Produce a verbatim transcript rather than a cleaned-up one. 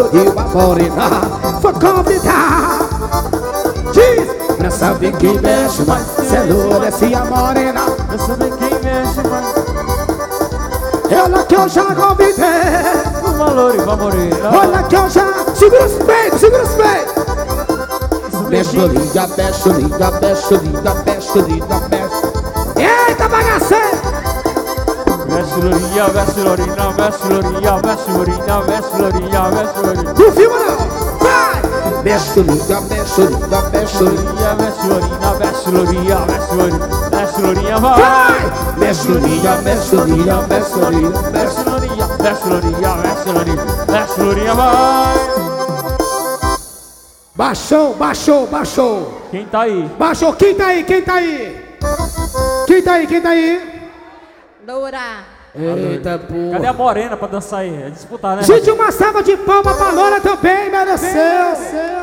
e uma morena vou convidar. Diz, pra saber quem mexe mais, cê não desce a morena. Pra saber quem mexe mais. Ela que eu já convidei. O valor e uma morena. Olha que eu já... Segura os peitos, segura os peitos. Mexe, liga, mexe, liga, mexe, liga, mexe, liga, mexe. Eita, bagaceira! Mexe lourinha, mexe lourinha, mexe lourinha, mexe lourinha, mexe lourinha, mexe lourinha. Não filma não! Vai! Mexe, liga, mexe, liga, mexe, liga. Mexe lourinha, mexe lourinha, mexe lourinha, mexe lourinha, vai! Vai! Mexe, liga, mexe, liga, mexe, liga, mexe. Mexe lourinha, mexe lourinha, mexe lourinha, mexe lourinha, vai! Baixou, baixou, baixou. Quem tá aí? Baixou, quem tá aí, quem tá aí? Quem tá aí, quem tá aí? Loura. Eita, porra. Cadê a morena pra dançar aí? É disputar, né? Gente, uma salva de palmas pra Loura também, mereceu.